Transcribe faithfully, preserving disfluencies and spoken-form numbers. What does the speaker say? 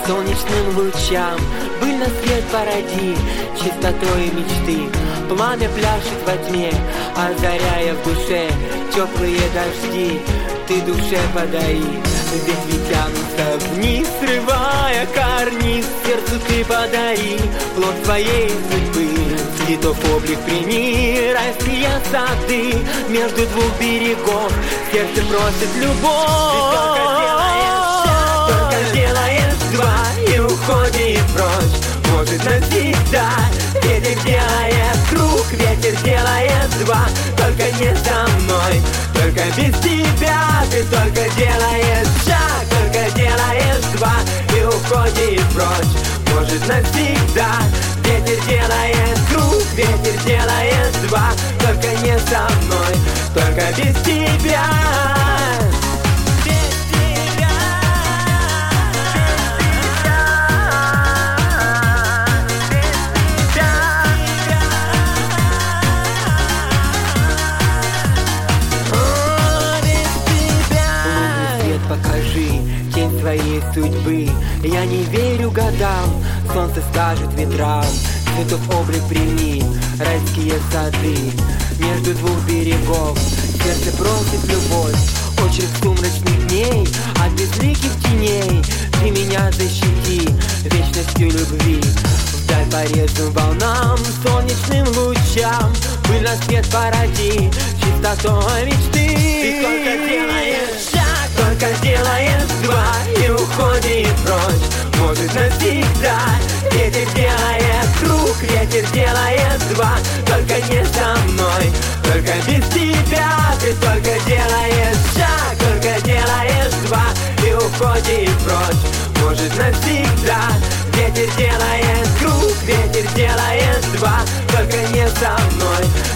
солнечным лучам. Пыльно свет породи чистотой мечты. Пламя пляшет во тьме, озаряя в душе теплые дожди. Ты душе подари, ветви тянутся вниз, срывая карниз. Сердцу ты подари плод твоей судьбы. Цветов облик прими, райские сады. Между двух берегов сердце просит любовь. Ты только делаешь шаг, только делаешь два и уходишь прочь. Может навсегда. Ветер делает круг, ветер делает два. Только не со мной, только без тебя. Ты только делаешь шаг, только делаешь два и уходишь прочь. Может навсегда. Ветер делает круг, ветер делает два. Только не со мной, только без тебя. Покажи тень своей судьбы. Я не верю годам, солнце скажет ветрам. Цветов облик прими, райские сады. Между двух берегов сердце просит любовь. Очень сумрачных дней, от безликих теней. Ты меня защити вечностью любви. Вдаль по резным волнам, солнечным лучам. Пыльно свет породи чистотой мечты. Ты только делаешь шаг, только делаешь два и уходишь прочь. Может навсегда. Ветер делает круг, ветер делает два. Только не со мной, только без тебя. Ты только делаешь шаг, только делаешь два и уходишь прочь. Может навсегда. Ветер делает круг, ветер делает два. Только не со мной,